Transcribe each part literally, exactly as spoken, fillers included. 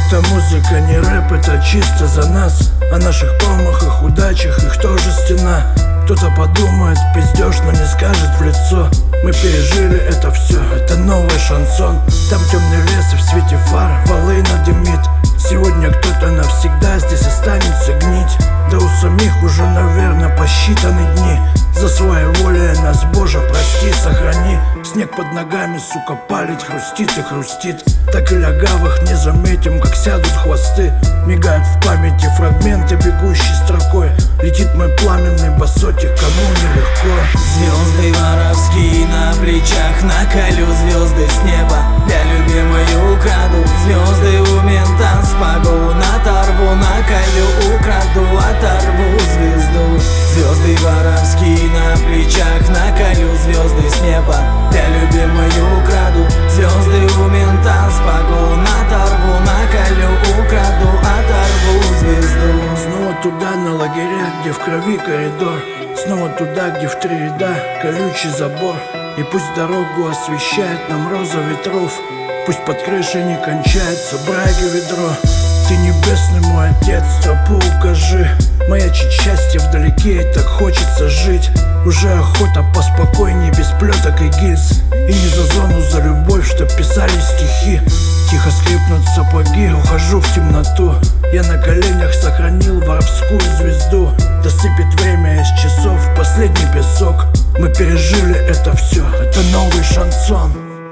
Эта музыка не рэп, это чисто за нас. О наших промахах, удачах, их тоже стена. Кто-то подумает, пиздёж, но не скажет в лицо. Мы пережили это все, это новый шансон. Там темный лес и в свете фар волына дымит. Сегодня кто-то навсегда здесь останется гнить. Да у самих уже, наверное, посчитаны дни. За своеволие нас, Боже, прости, сохрани. Снег под ногами, сука, палит, хрустит и хрустит. Так и лягавых не заметим, как сядут хвосты. Мигают в памяти фрагменты, бегущей строкой. Летит мой пламенный басотик, кому нелегко. Звезды воровские на плечах, наколю звезды с неба. Я любимую украду, звезды у мента с погон. Оторву, наколю, украду, оторву звезду. Звезды воровские на плечах, наколю звезды с неба. Я любимую украду, звезды у мента с погон. Оторву, наколю, украду, оторву звезду. Снова туда, на лагеря, где в крови коридор. Снова туда, где в три ряда колючий забор. И пусть дорогу освещает нам роза ветров. Пусть под крышей не кончается браги ведро. Ты небесный мой отец, тропу укажи. Маячит счастье вдалеке, и так хочется жить. Уже охота поспокойней, без плеток и гильз. И не за зону, за любовь, что писали стихи. Тихо скрипнут сапоги, ухожу в темноту. Я на коленях сохранил воровскую звезду. Досыпет время из часов последний песок. Мы пережили это все, это новый шансон.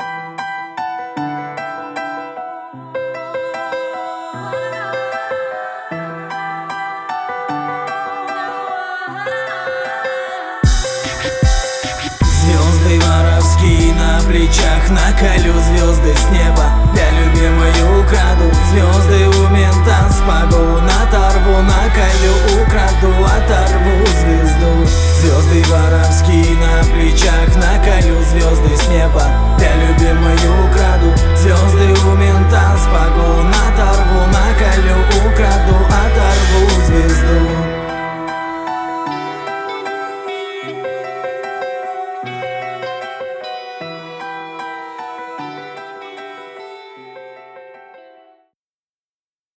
Звезды воровские на плечах, наколю звезды с неба. Я любимую украду, звезды у мента с погон. Оторву, наколю, украду, оторву звезду. Звезды воровские на плечах.